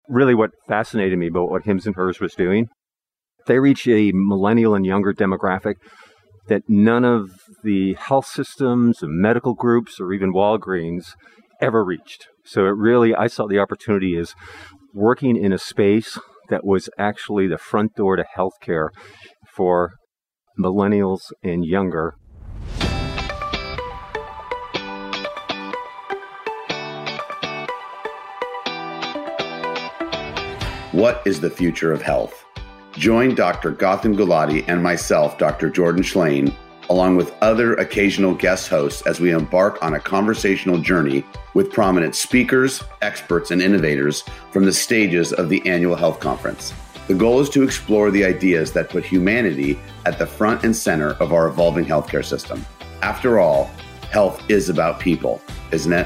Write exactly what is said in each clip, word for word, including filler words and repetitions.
really what fascinated me about what Hims and Hers was doing. They reach a millennial and younger demographic that none of the health systems and medical groups or even Walgreens ever reached. So it really, I saw the opportunity as working in a space that was actually the front door to healthcare for millennials and younger. What is the future of health? Join Doctor Gautam Gulati and myself, Doctor Jordan Schlane, along with other occasional guest hosts as we embark on a conversational journey with prominent speakers, experts, and innovators from the stages of the annual health conference. The goal is to explore the ideas that put humanity at the front and center of our evolving healthcare system. After all, health is about people, isn't it?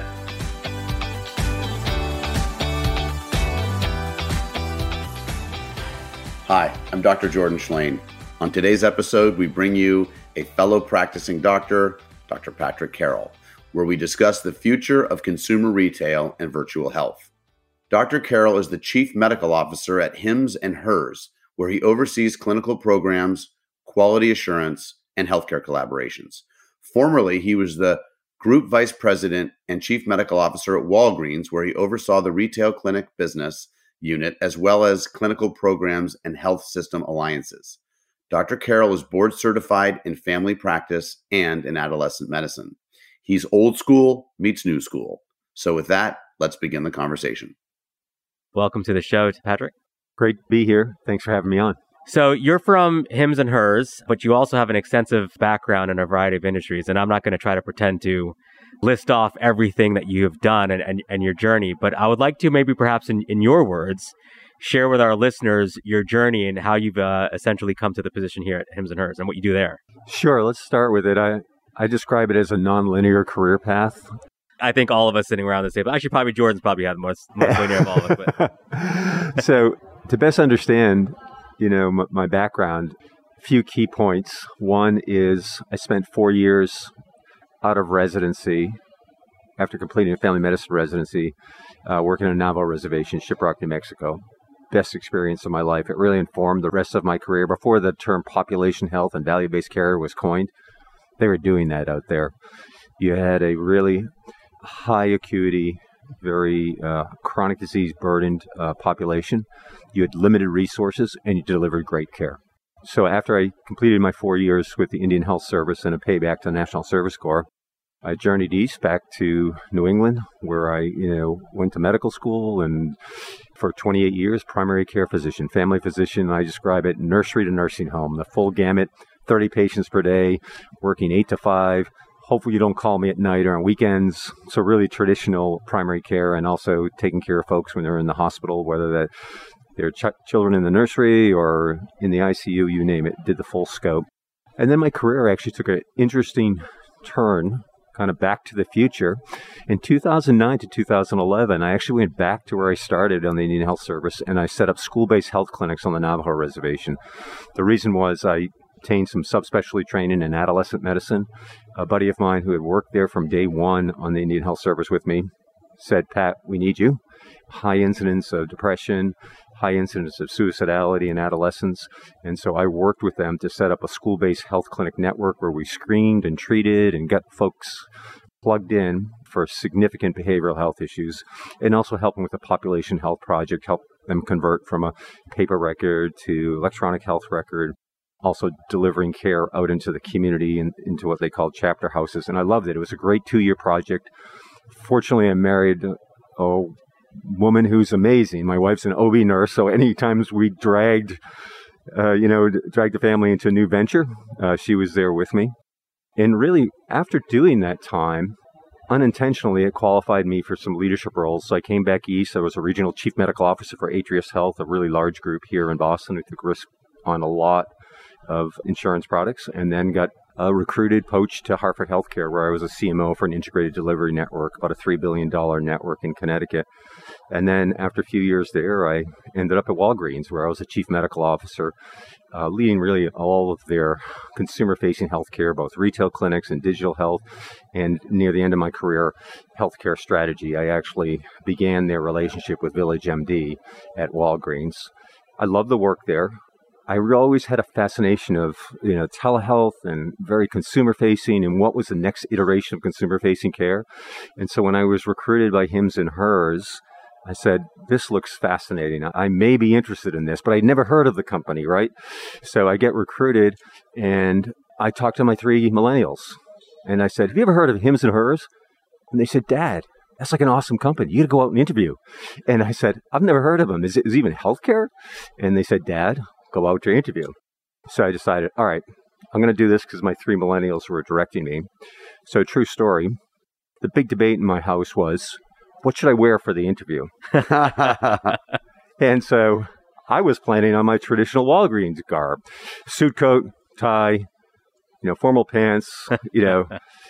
Hi, I'm Doctor Jordan Schlane. On today's episode, we bring you a fellow practicing doctor, Doctor Patrick Carroll, where we discuss the future of consumer retail and virtual health. Doctor Carroll is the Chief Medical Officer at Hims and Hers, where he oversees clinical programs, quality assurance, and healthcare collaborations. Formerly, he was the Group Vice President and Chief Medical Officer at Walgreens, where he oversaw the retail clinic business unit, as well as clinical programs and health system alliances. Doctor Carroll is board certified in family practice and in adolescent medicine. He's old school meets new school. So with that, let's begin the conversation. Welcome to the show, Patrick. Great to be here. Thanks for having me on. So you're from Hims and Hers, but you also have an extensive background in a variety of industries. And I'm not going to try to pretend to list off everything that you have done and, and, and your journey. But I would like to maybe perhaps in, in your words, share with our listeners your journey and how you've uh, essentially come to the position here at Hims and Hers and what you do there. Sure. Let's start with it. I, I describe it as a nonlinear career path. I think all of us sitting around this table, actually probably Jordan's probably had the most, most linear of all of us. But. So to best understand, you know, m- my background, a few key points. One is I spent four years out of residency after completing a family medicine residency, uh, working on a Navajo reservation, Shiprock, New Mexico. Best experience of my life. It really informed the rest of my career. Before the term population health and value-based care was coined, they were doing that out there. You had a really high acuity, very uh, chronic disease burdened uh, population. You had limited resources and you delivered great care. So after I completed my four years with the Indian Health Service and a payback to the National Service Corps, I journeyed east back to New England, where I, you know, went to medical school and for twenty-eight years, primary care physician, family physician. I describe it nursery to nursing home, the full gamut, thirty patients per day, working eight to five. Hopefully you don't call me at night or on weekends. So really traditional primary care and also taking care of folks when they're in the hospital, whether that they're ch- children in the nursery or in the I C U, you name it, did the full scope. And then my career actually took an interesting turn, kind of back to the future. In two thousand nine to two thousand eleven, I actually went back to where I started on the Indian Health Service, and I set up school-based health clinics on the Navajo Reservation. The reason was I obtained some subspecialty training in adolescent medicine. A buddy of mine who had worked there from day one on the Indian Health Service with me said, Pat, we need you. High incidence of depression, high incidence of suicidality in adolescents. And so I worked with them to set up a school-based health clinic network where we screened and treated and got folks plugged in for significant behavioral health issues, and also helping with the population health project, help them convert from a paper record to electronic health record, also delivering care out into the community and into what they call chapter houses. And I loved it. It was a great two-year project. Fortunately, I married a woman who's amazing. My wife's an O B nurse, so any times we dragged, uh, you know, dragged the family into a new venture, uh, she was there with me. And really, after doing that time, unintentionally, it qualified me for some leadership roles. So I came back east. I was a regional chief medical officer for Atrius Health, a really large group here in Boston. We took risk on a lot of insurance products, and then got uh, recruited, poached to Hartford Healthcare, where I was a C M O for an integrated delivery network, about a three billion dollars network in Connecticut. And then after a few years there, I ended up at Walgreens, where I was the chief medical officer, uh, leading really all of their consumer-facing healthcare, both retail clinics and digital health. And near the end of my career, healthcare strategy. I actually began their relationship with Village M D at Walgreens. I love the work there. I always had a fascination of, you know, telehealth and very consumer-facing and what was the next iteration of consumer-facing care. And so when I was recruited by Hims and Hers, I said, this looks fascinating. I may be interested in this, but I'd never heard of the company, right? So I get recruited, and I talked to my three millennials. And I said, have you ever heard of Hims and Hers? And they said, Dad, that's like an awesome company. You got to go out and interview. And I said, I've never heard of them. Is it, is it even healthcare? And they said, Dad, go out to interview. So I decided, all right, I'm going to do this because my three millennials were directing me. So true story. The big debate in my house was, what should I wear for the interview? And so I was planning on my traditional Walgreens garb, suit coat, tie, you know, formal pants, you know,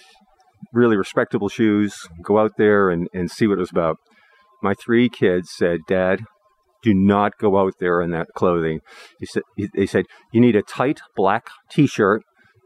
really respectable shoes, go out there and, and see what it was about. My three kids said, Dad, do not go out there in that clothing. He said, they said, you need a tight black T-shirt,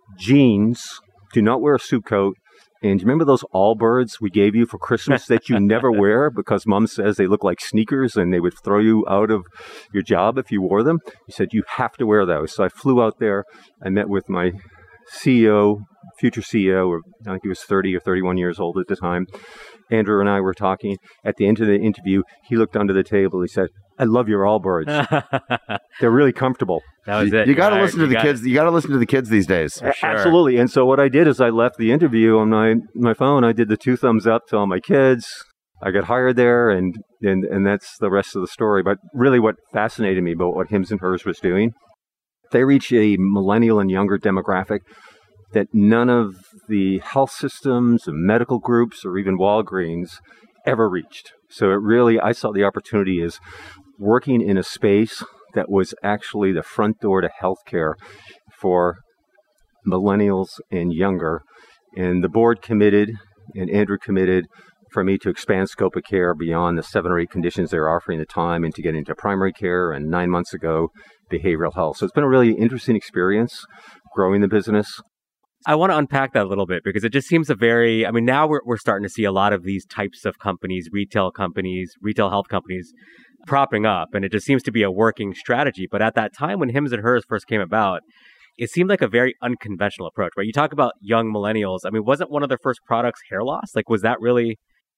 jeans, do not wear a suit coat. And do you remember those Allbirds we gave you for Christmas that you never wear because Mom says they look like sneakers and they would throw you out of your job if you wore them? He said, you have to wear those. So I flew out there. I met with my C E O, future C E O, or I think he was thirty or thirty-one years old at the time. Andrew and I were talking. At the end of the interview, he looked under the table. He said, I love your Allbirds. They're really comfortable. That was it. You got to Right. listen to You the got kids. it. You got to listen to the kids these days. For sure. Absolutely. And so what I did is I left the interview on my, my phone. I did the two thumbs up to all my kids. I got hired there, and, and, and that's the rest of the story. But really what fascinated me about what Hims and Hers was doing, they reach a millennial and younger demographic that none of the health systems, medical groups, or even Walgreens ever reached. So it really, I saw the opportunity as working in a space that was actually the front door to healthcare for millennials and younger. And the board committed, and Andrew committed, for me to expand scope of care beyond the seven or eight conditions they were offering at the time and to get into primary care, and nine months ago, behavioral health. So it's been a really interesting experience growing the business. I want to unpack that a little bit because it just seems a very, I mean, now we're we're starting to see a lot of these types of companies, retail companies, retail health companies propping up, and it just seems to be a working strategy. But at that time when Hims and Hers first came about, it seemed like a very unconventional approach, right? You talk about young millennials. I mean, wasn't one of their first products hair loss? Like, was that really?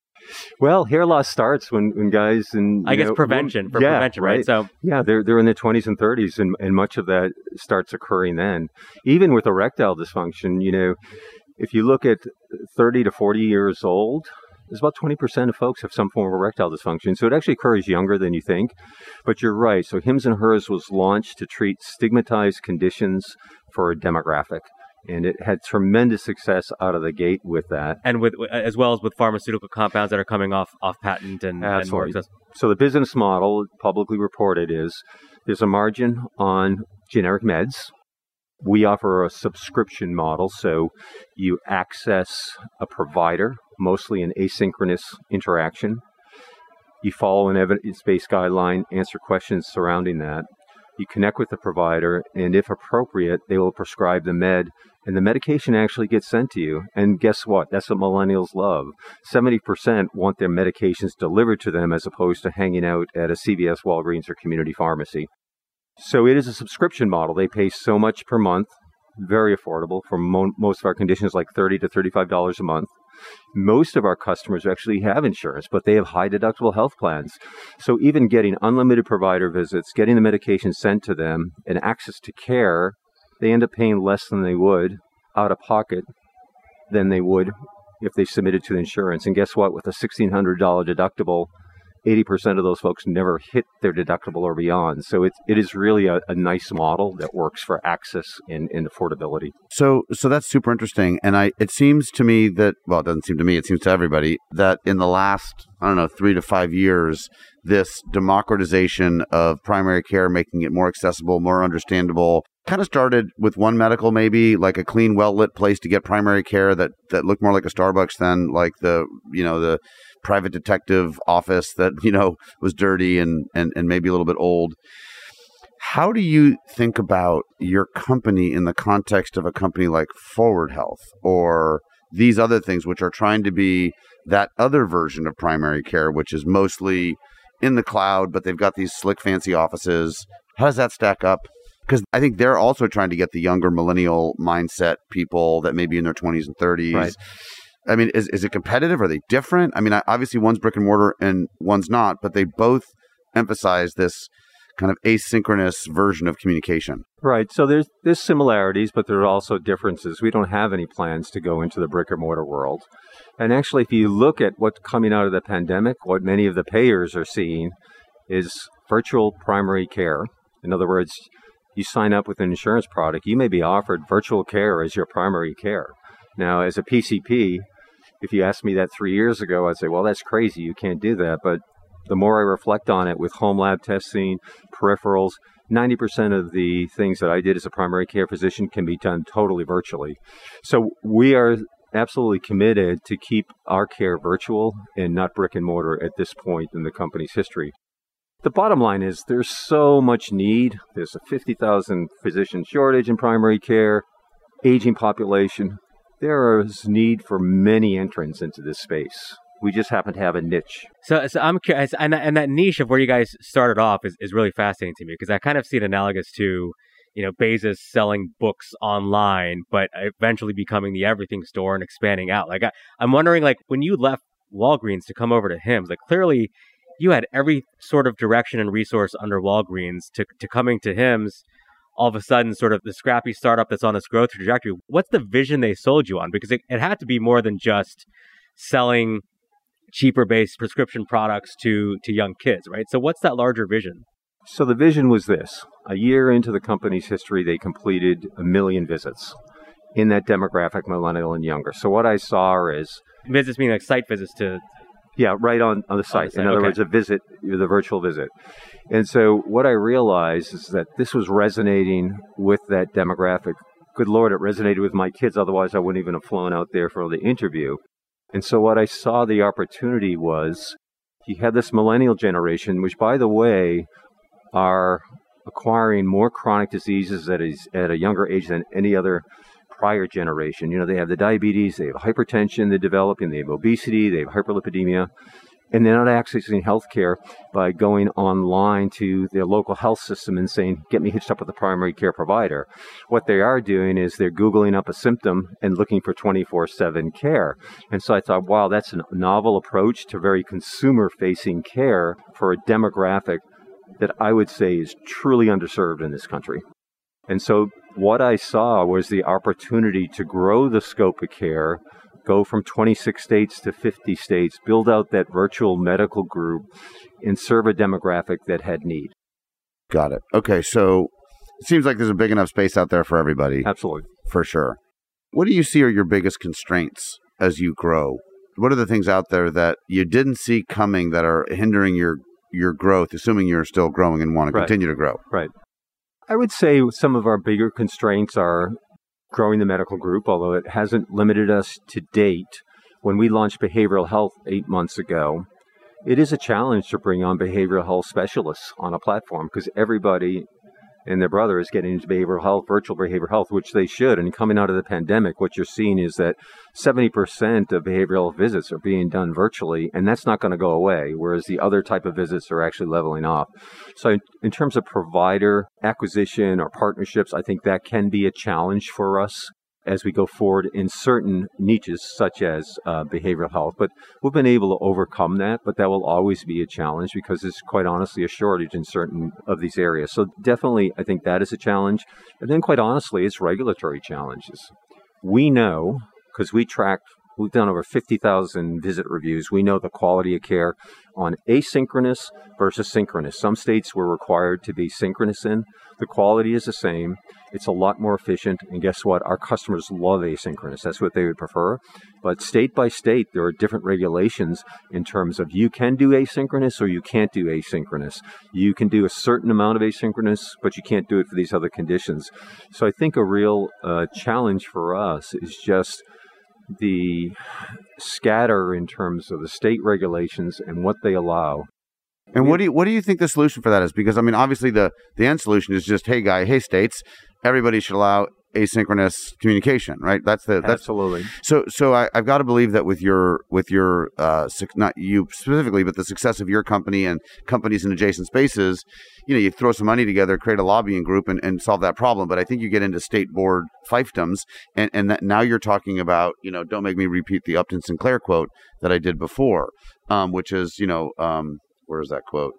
Well, hair loss starts when, when guys and I guess know, prevention for yeah, prevention, right? So yeah, they're they're in their twenties and thirties, and, and much of that starts occurring then. Even with erectile dysfunction, you know, if you look at thirty to forty years old, there's about twenty percent of folks have some form of erectile dysfunction. So it actually occurs younger than you think. But you're right. So Hims and Hers was launched to treat stigmatized conditions for a demographic. And it had tremendous success out of the gate with that. and with as well as with pharmaceutical compounds that are coming off off patent and, and more Absolutely. accessible. So the business model, publicly reported, is there's a margin on generic meds. We offer a subscription model, so you access a provider, mostly an asynchronous interaction. You follow an evidence-based guideline, answer questions surrounding that. You connect with the provider, and if appropriate, they will prescribe the med, and the medication actually gets sent to you. And guess what? That's what millennials love. seventy percent want their medications delivered to them as opposed to hanging out at a C V S, Walgreens, or community pharmacy. So it is a subscription model. They pay so much per month, very affordable for mo- most of our conditions, like thirty to thirty-five dollars a month. Most of our customers actually have insurance, but they have high deductible health plans. So even getting unlimited provider visits, getting the medication sent to them, and access to care, they end up paying less than they would out of pocket than they would if they submitted to the insurance. And guess what? With a sixteen hundred dollars deductible, eighty percent of those folks never hit their deductible or beyond. So it, it is really a, a nice model that works for access and, and affordability. So, so that's super interesting. And I, it seems to me that, well, it doesn't seem to me, it seems to everybody that in the last, I don't know, three to five years, this democratization of primary care, making it more accessible, more understandable, kind of started with One Medical, maybe like a clean, well-lit place to get primary care that, that looked more like a Starbucks than like the, you know, the private detective office that, you know, was dirty and, and, and maybe a little bit old. How do you think about your company in the context of a company like Forward Health or these other things, which are trying to be that other version of primary care, which is mostly in the cloud, but they've got these slick, fancy offices? How does that stack up? Because I think they're also trying to get the younger millennial mindset people that may be in their twenties and thirties. Right. I mean, is, is it competitive? Are they different? I mean, obviously one's brick and mortar and one's not, but they both emphasize this kind of asynchronous version of communication. Right. So there's there's similarities, but there are also differences. We don't have any plans to go into the brick and mortar world. And actually, if you look at what's coming out of the pandemic, what many of the payers are seeing is virtual primary care. In other words, you sign up with an insurance product, you may be offered virtual care as your primary care. Now, as a P C P, if you asked me that three years ago, I'd say, well, that's crazy. You can't do that. But the more I reflect on it with home lab testing, peripherals, ninety percent of the things that I did as a primary care physician can be done totally virtually. So we are absolutely committed to keep our care virtual and not brick and mortar at this point in the company's history. The bottom line is there's so much need. There's a fifty thousand physician shortage in primary care, aging population. There is need for many entrants into this space. We just happen to have a niche. So, so I'm curious, and, and that niche of where you guys started off is, is really fascinating to me because I kind of see it analogous to, you know, Bezos selling books online, but eventually becoming the everything store and expanding out. Like, I, I'm wondering, like, when you left Walgreens to come over to Hims, like, clearly you had every sort of direction and resource under Walgreens to, to coming to Hims. All of a sudden, sort of the scrappy startup that's on its growth trajectory. What's the vision they sold you on? Because it, it had to be more than just selling cheaper based prescription products to to young kids, right? So what's that larger vision? So the vision was this. A year into the company's history, they completed a million visits in that demographic, millennial and younger. So what I saw is... Visits meaning like site visits to... Yeah, right on, on the site. On the site. In other okay. words, a visit, the virtual visit. And so what I realized is that this was resonating with that demographic. Good Lord, it resonated with my kids. Otherwise, I wouldn't even have flown out there for the interview. And so what I saw the opportunity was you had this millennial generation, which, by the way, are acquiring more chronic diseases at a, at a younger age than any other prior generation. You know, they have the diabetes, they have hypertension they're developing, they have obesity, they have hyperlipidemia, and they're not accessing healthcare by going online to their local health system and saying, get me hitched up with a primary care provider. What they are doing is they're Googling up a symptom and looking for twenty-four seven care. And so I thought, wow, that's a novel approach to very consumer-facing care for a demographic that I would say is truly underserved in this country. And so what I saw was the opportunity to grow the scope of care, go from twenty-six states to fifty states, build out that virtual medical group, and serve a demographic that had need. Got it. Okay, so it seems like there's a big enough space out there for everybody. Absolutely. For sure. What do you see are your biggest constraints as you grow? What are the things out there that you didn't see coming that are hindering your, your growth, assuming you're still growing and want to Right. continue to grow? Right. I would say some of our bigger constraints are growing the medical group, although it hasn't limited us to date. When we launched behavioral health eight months ago, it is a challenge to bring on behavioral health specialists on a platform because everybody and their brother is getting into behavioral health, virtual behavioral health, which they should. And coming out of the pandemic, what you're seeing is that seventy percent of behavioral visits are being done virtually, and that's not going to go away, whereas the other type of visits are actually leveling off. So in terms of provider acquisition or partnerships, I think that can be a challenge for us as we go forward in certain niches such as uh, behavioral health. But we've been able to overcome that, but that will always be a challenge because there's quite honestly a shortage in certain of these areas. So definitely, I think that is a challenge. And then quite honestly, it's regulatory challenges. We know, because we track We've done over fifty thousand visit reviews. We know the quality of care on asynchronous versus synchronous. Some states were required to be synchronous in. The quality is the same. It's a lot more efficient. And guess what? Our customers love asynchronous. That's what they would prefer. But state by state, there are different regulations in terms of you can do asynchronous or you can't do asynchronous. You can do a certain amount of asynchronous, but you can't do it for these other conditions. So I think a real uh, challenge for us is just the scatter in terms of the state regulations and what they allow. And what do you what do you think the solution for that is? Because I mean, obviously the the end solution is just, hey, guy, hey, states, everybody should allow asynchronous communication, right? That's the that's, absolutely. So so I, I've got to believe that with your with your uh, not you specifically, but the success of your company and companies in adjacent spaces, you know, you throw some money together, create a lobbying group, and, and solve that problem. But I think you get into state board fiefdoms, and and that now you're talking about, you know, don't make me repeat the Upton Sinclair quote that I did before, um, which is, you know. Um, Where is that quote?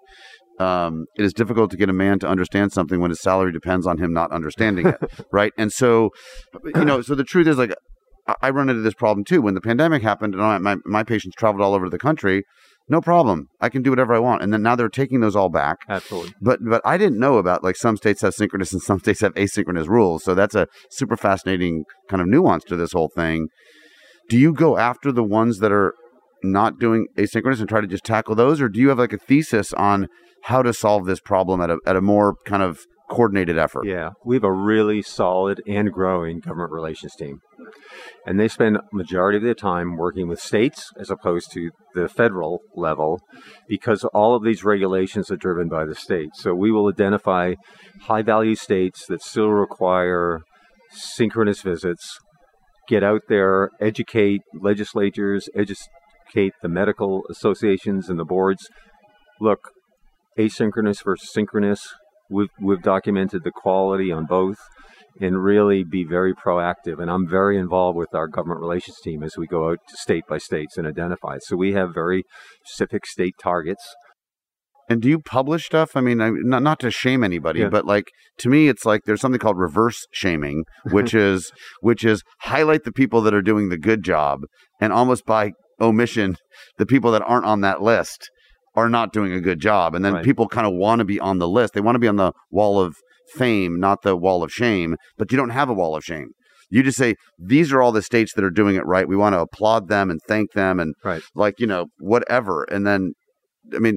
Um, it is difficult to get a man to understand something when his salary depends on him not understanding it, right? And so, you know, so the truth is, like, I run into this problem too. When the pandemic happened and my, my patients traveled all over the country, no problem. I can do whatever I want. And then now they're taking those all back. Absolutely. But but I didn't know about, like, some states have synchronous and some states have asynchronous rules. So that's a super fascinating kind of nuance to this whole thing. Do you go after the ones that are not doing asynchronous and try to just tackle those, or do you have like a thesis on how to solve this problem at a at a more kind of coordinated effort? Yeah, we have a really solid and growing government relations team, and they spend majority of their time working with states as opposed to the federal level, because all of these regulations are driven by the states. So we will identify high value states that still require synchronous visits, get out there, educate legislatures, educate the medical associations and the boards. Look, asynchronous versus synchronous, we've, we've documented the quality on both, and really be very proactive. And I'm very involved with our government relations team as we go out to state by states and identify. So we have very specific state targets. And do you publish stuff? I mean, I, not not to shame anybody, yeah. but like, to me, it's like there's something called reverse shaming, which is which is highlight the people that are doing the good job, and almost by omission, the people that aren't on that list are not doing a good job. And then right. people kind of want to be on the list. They want to be on the wall of fame, not the wall of shame, but you don't have a wall of shame. You just say, these are all the states that are doing it right. We want to applaud them and thank them and right. like, you know, whatever. And then, I mean,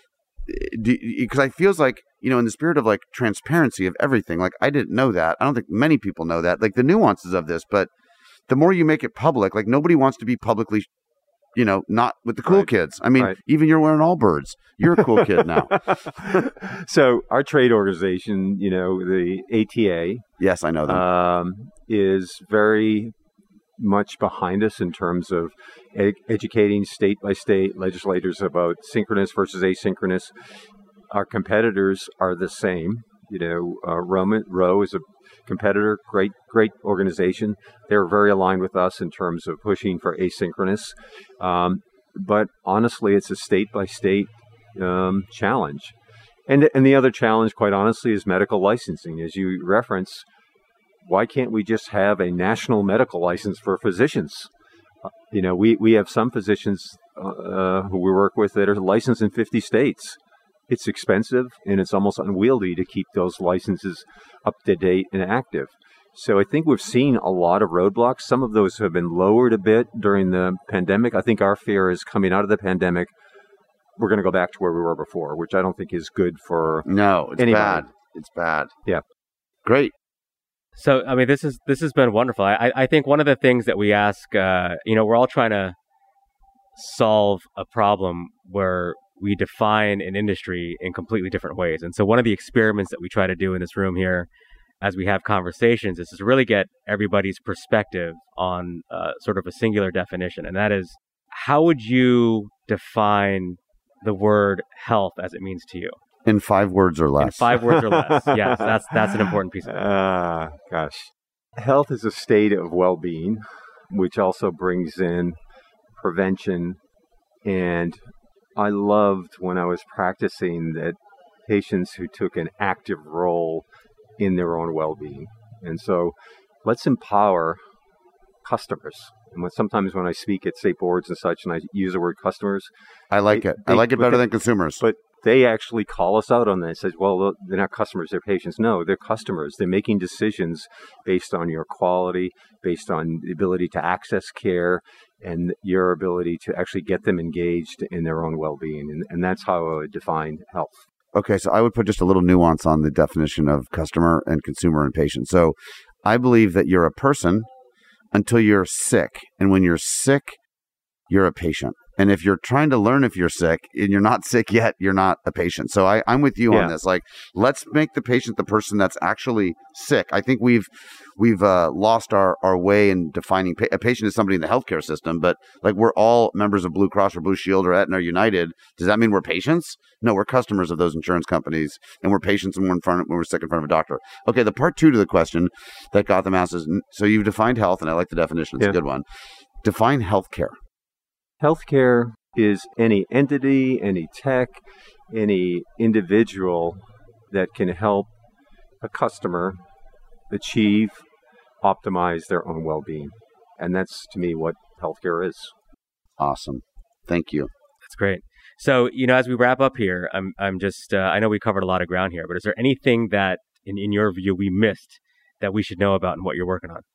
because I feels like, you know, in the spirit of like transparency of everything, like I didn't know that. I don't think many people know that, like the nuances of this, but the more you make it public, like nobody wants to be publicly, you know, not with the cool right. kids. I mean, right. even you're wearing Allbirds. You're a cool kid now. So our trade organization, you know, the A T A. Yes, I know them. Um, is very much behind us in terms of ed- educating state by state legislators about synchronous versus asynchronous. Our competitors are the same. You know, uh, Roman Roe is a competitor, great, great organization. They're very aligned with us in terms of pushing for asynchronous. Um, but honestly, it's a state by state um, challenge. And and the other challenge, quite honestly, is medical licensing. As you reference, why can't we just have a national medical license for physicians? Uh, you know, we, we have some physicians uh, who we work with that are licensed in fifty states. It's expensive and it's almost unwieldy to keep those licenses up to date and active. So I think we've seen a lot of roadblocks. Some of those have been lowered a bit during the pandemic. I think our fear is coming out of the pandemic, we're going to go back to where we were before, which I don't think is good for No, it's anybody. bad. It's bad. Yeah. Great. So, I mean, this is this has been wonderful. I, I think one of the things that we ask, uh, you know, we're all trying to solve a problem where we define an industry in completely different ways. And so one of the experiments that we try to do in this room here as we have conversations is to really get everybody's perspective on uh, sort of a singular definition. And that is, how would you define the word health as it means to you? In five words or less. In five words or less. Yes, that's that's an important piece of it. Ah, uh, gosh. Health is a state of well-being, which also brings in prevention. And I loved when I was practicing that patients who took an active role in their own well-being. And so let's empower customers. And when, sometimes when I speak at state boards and such, and I use the word customers, I like they, it. I they, like it better they, than consumers. But they actually call us out on that. It says, well, they're not customers, they're patients. No, they're customers. They're making decisions based on your quality, based on the ability to access care, and your ability to actually get them engaged in their own well-being. And, and that's how I would define health. Okay, so I would put just a little nuance on the definition of customer and consumer and patient. So I believe that you're a person until you're sick. And when you're sick, you're a patient. And if you're trying to learn if you're sick and you're not sick yet, you're not a patient. So I, I'm with you yeah. on this. Like, let's make the patient the person that's actually sick. I think we've we've uh, lost our, our way in defining pa- a patient as somebody in the healthcare system. But like, we're all members of Blue Cross or Blue Shield or Aetna or United. Does that mean we're patients? No, we're customers of those insurance companies, and we're patients when we're in front of, when we're sick in front of a doctor. Okay, the part two to the question that Gotham asked is, so you've defined health, and I like the definition. It's yeah. a good one. Define healthcare. Healthcare is any entity, any tech, any individual that can help a customer achieve, optimize their own well-being. And that's, to me, what healthcare is. Awesome. Thank you. That's great. So, you know, as we wrap up here, I'm I'm just, uh, I know we covered a lot of ground here, but is there anything that, in, in your view, we missed that we should know about and what you're working on?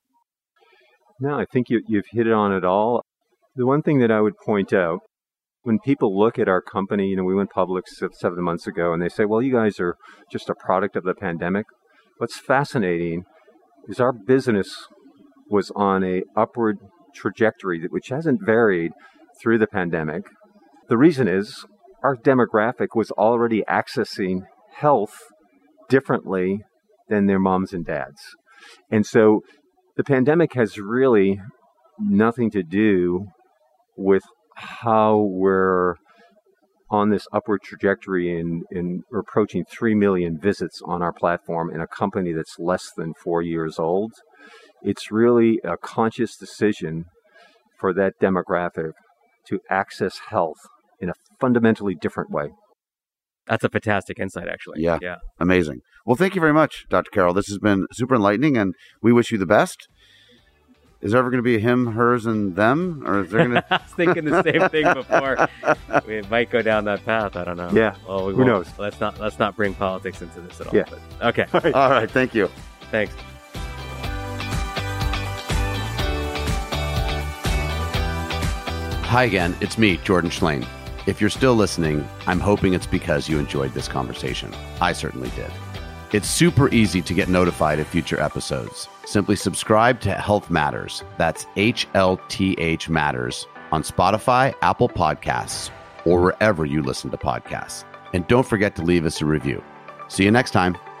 No, I think you, you've hit it on it all. The one thing that I would point out, when people look at our company, you know, we went public seven months ago, and they say, well, you guys are just a product of the pandemic. What's fascinating is our business was on a upward trajectory, which hasn't varied through the pandemic. The reason is our demographic was already accessing health differently than their moms and dads. And so the pandemic has really nothing to do with how we're on this upward trajectory and, and we're approaching three million visits on our platform in a company that's less than four years old. It's really a conscious decision for that demographic to access health in a fundamentally different way. That's a fantastic insight, actually. Yeah. Yeah. Amazing. Well, thank you very much, Doctor Carroll. This has been super enlightening, and we wish you the best. Is there ever going to be a him, hers, and them? Or is there going to... I was thinking the same thing before. We might go down that path. I don't know. Yeah. Well, we Who won't. knows? Let's not, let's not bring politics into this at all. Yeah. But, okay. All right. All right. Thank you. Thanks. Hi again. It's me, Jordan Schlain. If you're still listening, I'm hoping it's because you enjoyed this conversation. I certainly did. It's super easy to get notified of future episodes. Simply subscribe to Health Matters. That's H L T H Matters on Spotify, Apple Podcasts, or wherever you listen to podcasts. And don't forget to leave us a review. See you next time.